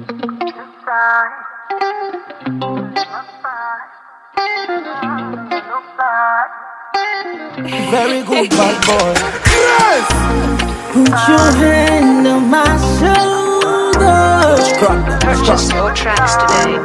Very good, bad boy. Yes! Put your hand on my shoulder. Purchase your tracks today.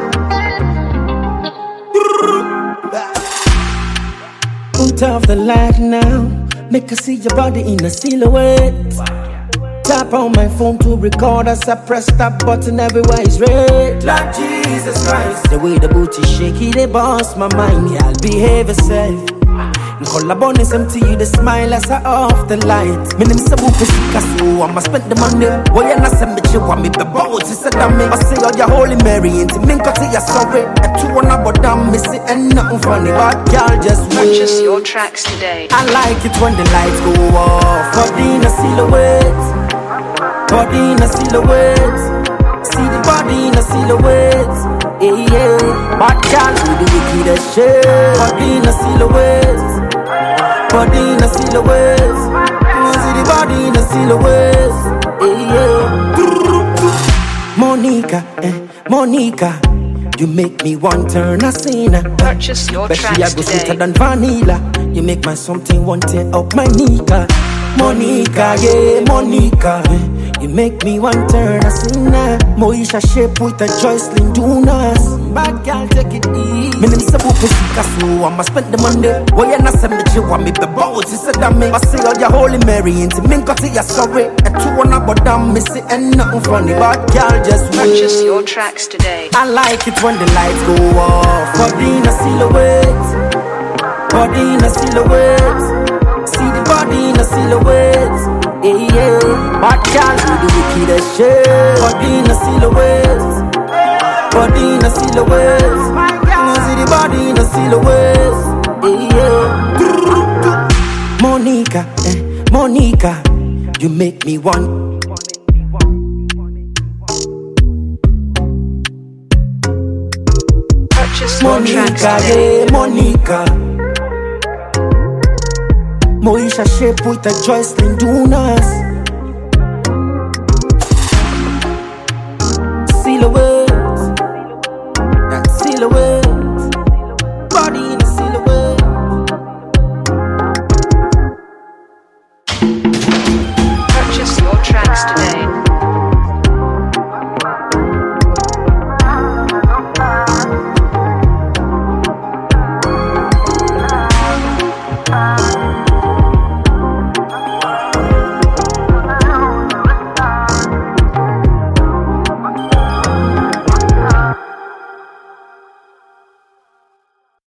Put off the light now. Make her see your body in a silhouette. Tap on my phone to record as I press that button, everywhere is red. Like Jesus Christ. The way the booty shaky, they boss my mind. Yeah, I'll behave yourself. Call a bonus empty, the smile as I off the light. My name is Sabu Pesika, so I'ma spend the money. Why you not send me you want me the boats? It's a dummy. I say, oh, you're Holy Mary, and to me, cause you're sorry. I two on about damn, miss it, and nothing funny. But y'all just wait. Purchase your tracks today. I like it when the lights go off. Body in a silhouette. Body in a silhouette. See the body in a silhouette. Yeah, yeah. But y'all do the wickedest shit. Body in a silhouette. Body in a silhouette. See the body in a silhouette. Yeah, yeah. Monica, Monica, you make me want turn a sinner. Purchase your tracks But she a go sweeter today. than vanilla. You make my something want to up my nika. Monica, yeah, Monica. You make me want turn a sinner. Moisha shape with a Joycelyn Dunas. Bad girl, take it easy. My name is Sabu Pesika, so I'ma spend the money. Why you not send me you want me the boats? It's a dummy. I say all your Holy Mary into me, cause you're sorry. I two on about damn, miss it and nothing funny. Bad girl, just wait. Purchase your tracks today. I like it when the lights go off. Body in a silhouette. Body in a silhouette. See the body in a silhouette. Yeah, yeah. Bad girl do the wickedest shit. Body in a silhouette. Body in a silhouette. See the body in a silhouette. Yeah, yeah. Monica, Monica, you make me want. Purchase your tracks Monica, today. yeah, Monica. Moisha shape with a Joycelyn Dunas.